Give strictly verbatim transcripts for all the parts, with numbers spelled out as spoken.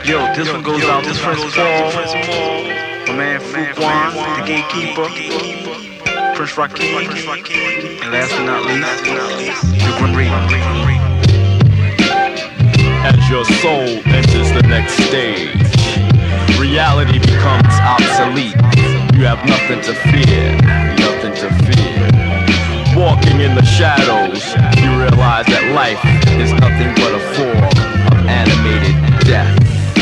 Yo, this one goes out to Prince Paul, my man Fuquan, the gatekeeper, Prince Rakeem, and last but not least, the Grim Reaper. As your soul enters the next stage, reality becomes obsolete. You have nothing to fear, nothing to fear. Walking in the shadows, you realize that life is nothing but a form of animated death.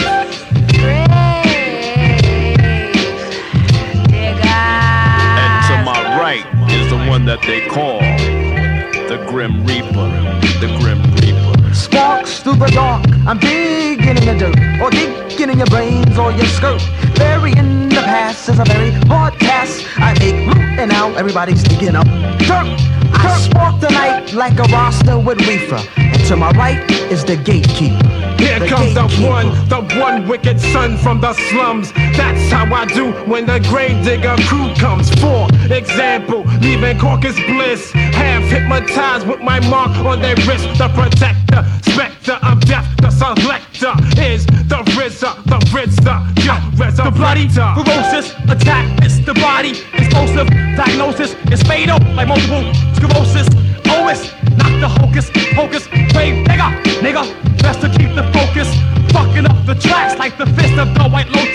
And to my right is the one that they call the Grim Reaper, the Grim Reaper. Sparks through the dark, I'm digging in the dirt, or digging in your brains or your skirt. Burying the past is a very hard task. I make root and now everybody's digging up dirt. I spark the night like a roster with reefer, and to my right is the gatekeeper. Here the comes gatekeeper. the one, the one wicked son from the slums. That's how I do when the grave digger crew comes. For example, leaving Caucus Bliss, half hypnotized with my mark on their wrist. The protector, specter of death, the selector is the R Z A, the R Z A, yeah, resurrector. The bloody ferocious attack, it's the body, explosive diagnosis, it's fatal like multiple sclerosis. O S, knock the hocus pocus, grave digger, nigga, best to keep the focus. Fucking up the tracks like the fist of the White Lotus.